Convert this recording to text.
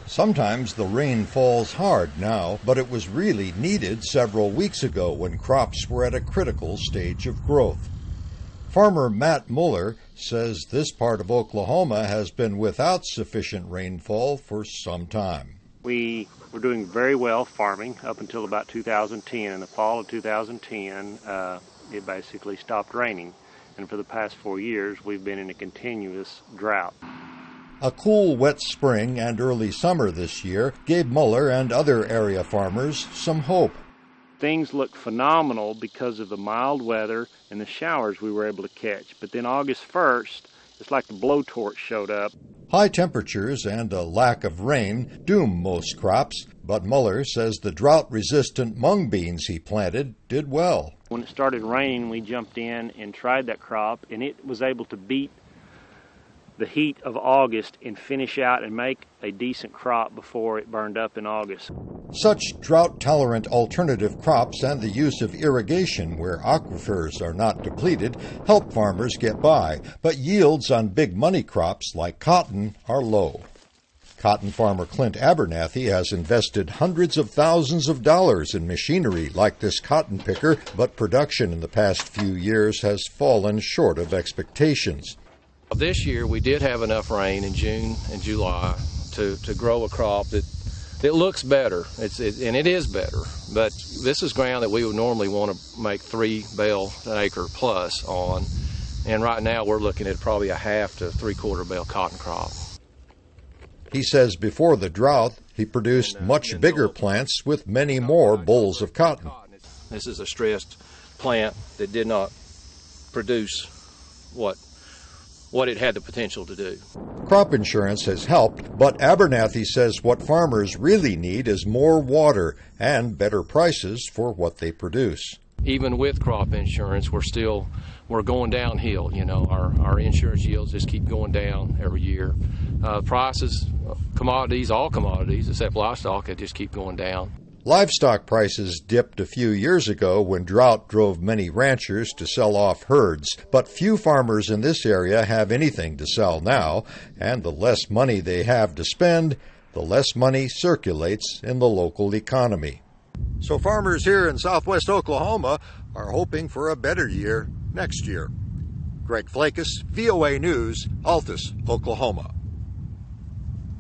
Sometimes the rain falls hard now, but it was really needed several weeks ago when crops were at a critical stage of growth. Farmer Matt Muller says this part of Oklahoma has been without sufficient rainfall for some time. We were doing very well farming up until about 2010. In the fall of 2010, it basically stopped raining. And for the past 4 years, we've been in a continuous drought. A cool, wet spring and early summer this year gave Muller and other area farmers some hope. Things looked phenomenal because of the mild weather and the showers we were able to catch. But then August 1st, it's like the blowtorch showed up. High temperatures and a lack of rain doom most crops, but Muller says the drought-resistant mung beans he planted did well. When it started raining, we jumped in and tried that crop, and it was able to beat the heat of August and finish out and make a decent crop before it burned up in August. Such drought-tolerant alternative crops and the use of irrigation where aquifers are not depleted help farmers get by, but yields on big money crops like cotton are low. Cotton farmer Clint Abernathy has invested hundreds of thousands of dollars in machinery like this cotton picker, but production in the past few years has fallen short of expectations. This year we did have enough rain in June and July to grow a crop that looks better, and it is better, but this is ground that we would normally want to make 3 bale an acre plus on, and right now we're looking at probably a half to 3/4 bale cotton crop. He says before the drought he produced much bigger plants with many more bolls of cotton. This is a stressed plant that did not produce what it had the potential to do. Crop insurance has helped, but Abernathy says what farmers really need is more water and better prices for what they produce. Even with crop insurance, we're going downhill. You know, our insurance yields just keep going down every year. Prices, commodities, all commodities except livestock, they just keep going down. Livestock prices dipped a few years ago when drought drove many ranchers to sell off herds, but few farmers in this area have anything to sell now, and the less money they have to spend, the less money circulates in the local economy. So farmers here in southwest Oklahoma are hoping for a better year next year. Greg Flakus, VOA News, Altus, Oklahoma.